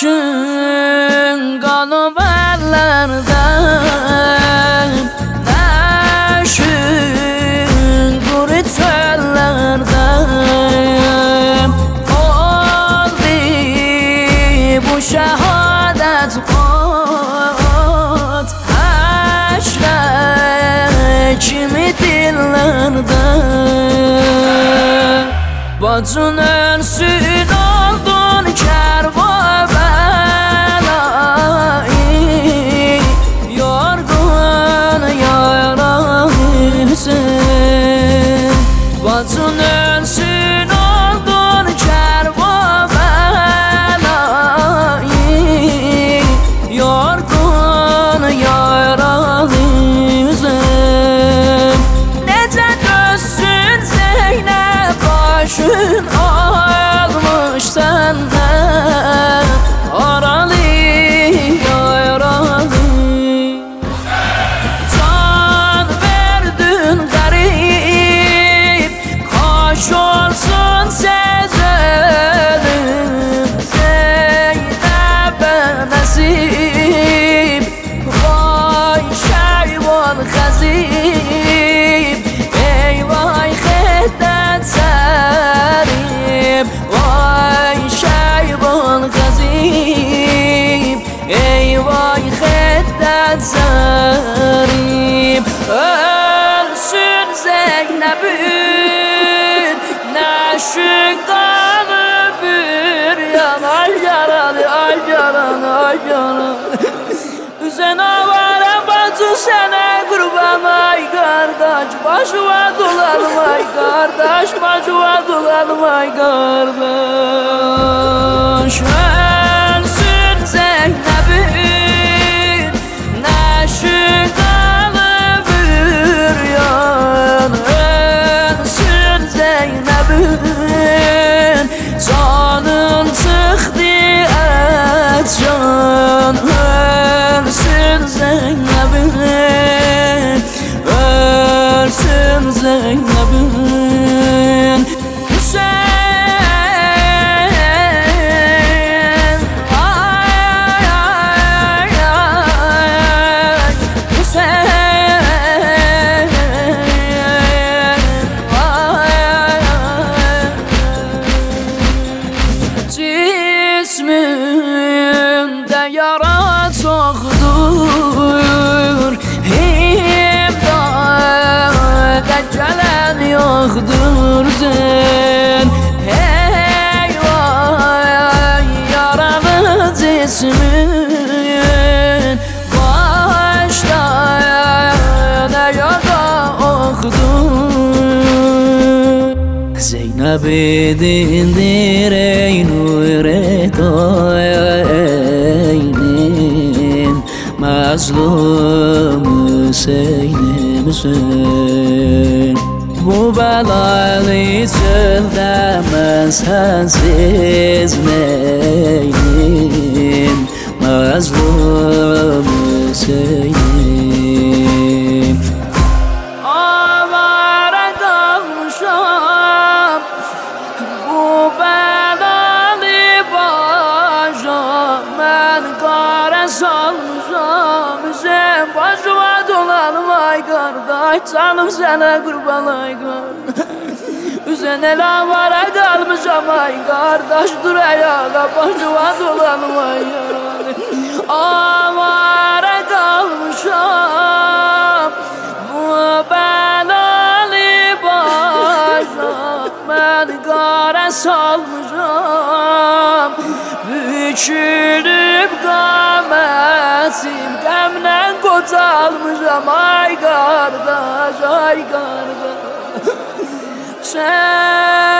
Başın kalıp ellerden, neşin kuru çöllerden. Oldu bu şehadet ot, haşre kimi dillerden. Bacın ölsün oldun Kerbalayı, yorgun yaralı sen. Bacın ölsün oldun Kerbalayı, yorgun yaralı sen. Nece dözsün Zeynep başın almış senden, aralı yaralı. Can verdin garip, kaş olsun sezelim. Zeynep'e nasip, vay şeyvan hazip. Ey vay xeddet serip, vay şeyvan hazip. Ey vay xeddet serip. Ölsün Zeynep'in neşi kanı bir yan. Ay yaralı, ay yaralı, ay yaralı. Sen avara bacı sana kurban ay kardeş. Başıma dolanım ay kardeş, başıma dolanım ay kardeş. Ölsün Zeynep'in neşi kanı bir yan. Ölsün Zeynep'in canın çıktı et can. Ölsün Zeynep'in, ölsün Zeynep'in. Hüseyin, ay ay ay, Hüseyin, ay ay. Cismimde yara çoktur, imdada gelen yoktur sen. Hey vay yaralı cismin, başta ne yara oktur. Zeynep dindir ey nuret aynin, mazlum Hüseyin'im sen. Bu belalı çölde ben sensiz neyim, mazlum Hüseyin'im. Avara kalmışam bu belalı başa, ben kara salmışam. Sen başıma dolanım ay kardeş, canım sana kurban ay kardeş. Sen el avara kalmışam ay kardeş, dur ayağa başıma dolanım ay kardeş. Avara kalmışam bu belalı başa, ben kara salmışam. Bükülüp kametim, gemle kocalmışam ay kardeş, ay kardeş. Sen